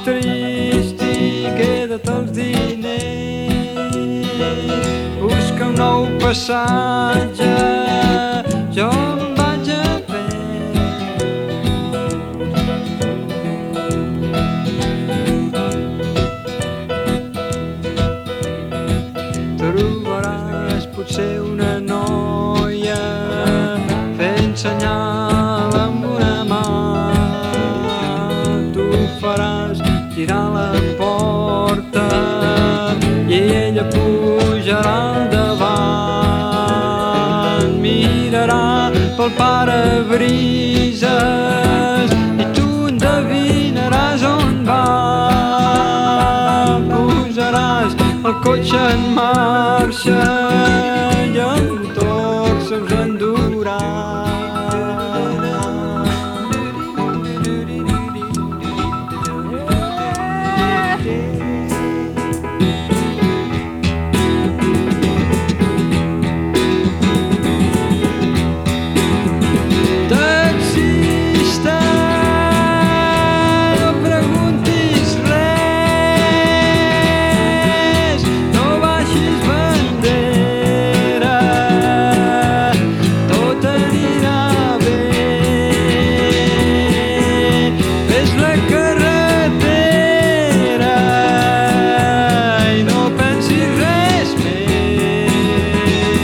trist i queda't els diners. Busca un nou passatge, jo em vaig a trobaràs potser una noia fent senyal amb una mà. Tu faràs girar la porta i ella pujarà al davant. Mirarà pel parabrises i tu endevinaràs on va. Posaràs el cotxe en marxa i el motor se'ls endurà. Taxista, no preguntis res, no baixis bandera, tot anirà bé. Ves la carretera i no pensis res més.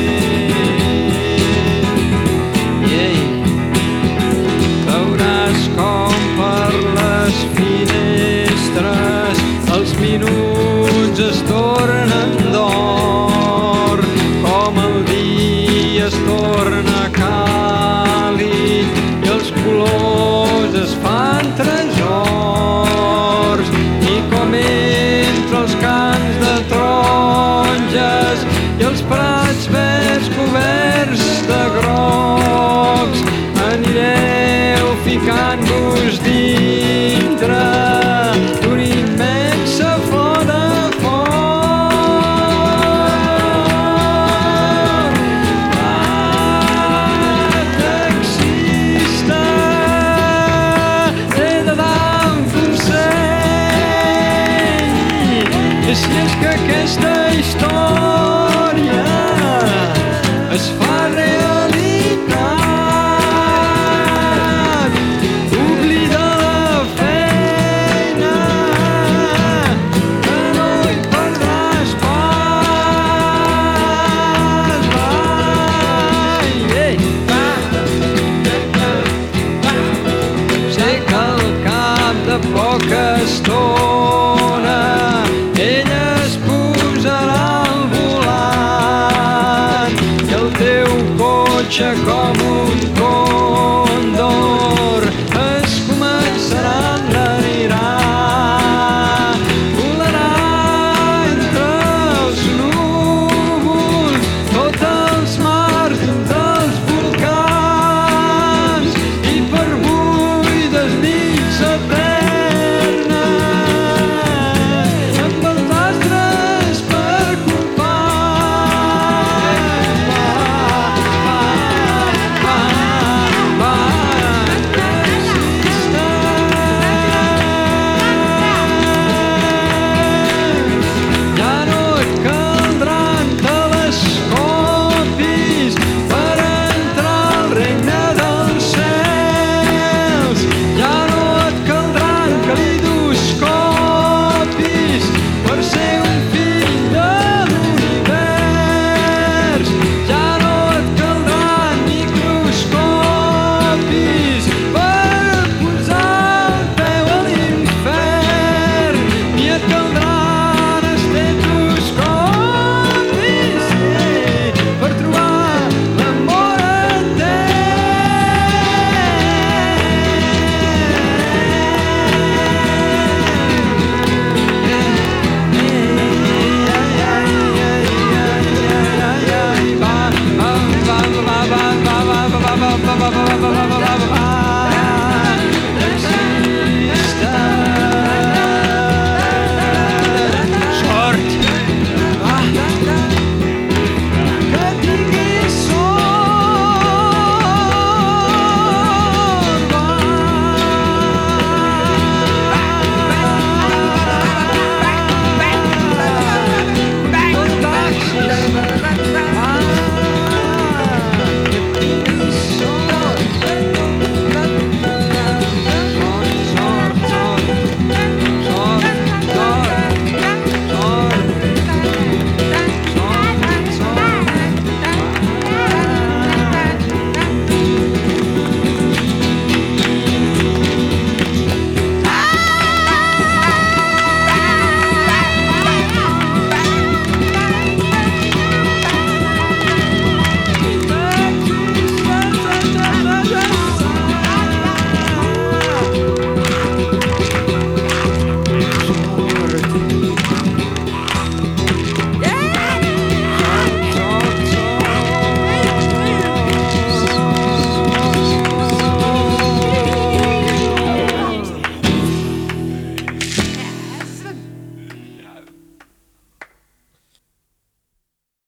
Veuràs com per les finestres els minuts es tornen d'or, com el dia es torna càlid i els colors es fan tresors, i com entre els camps de taronges i els prats verds coberts de grocs anireu ficant-vos dintre d'una immensa flor de foc. Taxista, he de dar un consell, i si és que aquesta història es fa realitat, oblida la feina, que no hi perdràs pas. Sé que al cap de poca estona ella es posarà al volant i el teu cotxe com